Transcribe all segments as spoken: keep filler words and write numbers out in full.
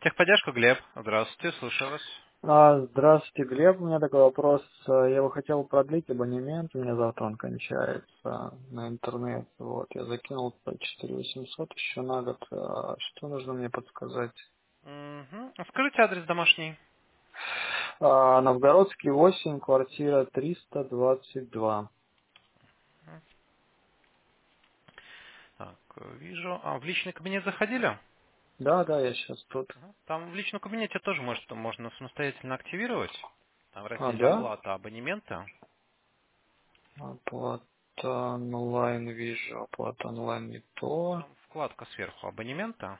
Техподдержка, Глеб. Здравствуйте, слушаю вас. А, здравствуйте, Глеб. У меня такой вопрос. А, Я бы хотел продлить абонемент. У меня завтра он кончается на интернет. Вот, я закинул по четыре тысячи восемьсот еще на год. А, Что нужно мне подсказать? Угу. Скажите адрес домашний. А, Новгородский восемь, квартира триста двадцать два. Так, э, вижу. А, в личный кабинет заходили? Да, да, я сейчас тут. Ага. Там в личном кабинете тоже может, можно самостоятельно активировать. Там в А, разделе да? оплата абонемента. Оплата онлайн вижу. Оплата онлайн не то. Там вкладка сверху абонемента.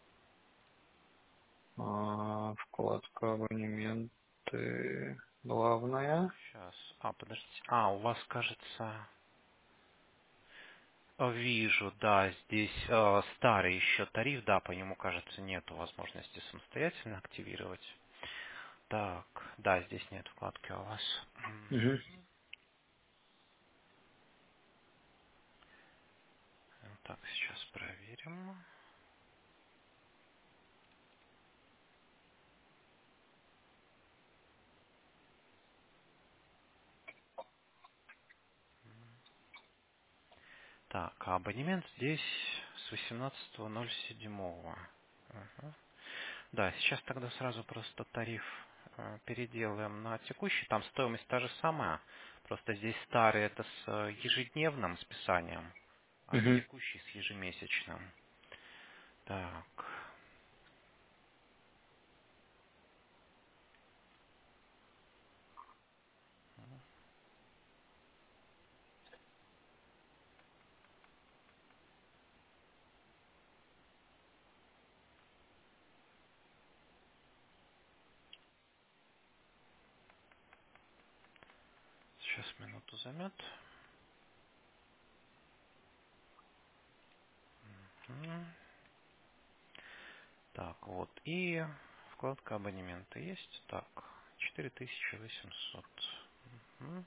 А, вкладка абонементы. Главная. Сейчас. А, подождите. А, у вас, кажется... э, Вижу, да, здесь э, старый еще тариф, да, по нему, кажется, нету возможности самостоятельно активировать. Так, да, здесь нет вкладки у вас. Угу. Так, сейчас проверим. Так, а абонемент здесь с восемнадцатого ноль седьмого. Ага. Да, сейчас тогда сразу просто тариф э, переделаем на текущий. Там стоимость та же самая. Просто здесь старый это с э, ежедневным списанием, а Угу. текущий с ежемесячным. Так, сейчас минуту займет. М. Так, вот. И вкладка абонемента есть. Так, четыре тысячи восемьсот. Мгм.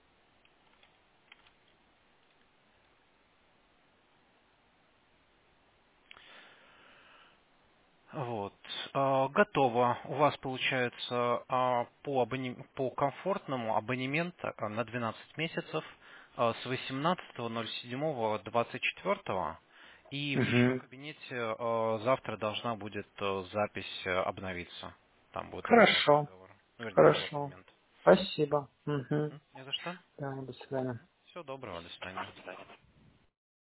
Вот. А, Готово. У вас получается а, по, абоне- по комфортному абонемента а, на двенадцать месяцев а, с восемнадцатого ноль седьмого двадцать четвёртого. И в личном Угу. кабинете а, завтра должна будет а, запись а, обновиться. Там будет электронный Хорошо, договор. Ну, вернее, новый хорошо. абонемент. Спасибо. Угу. Мгм. Не за что. Да, до свидания. Всего доброго. До свидания.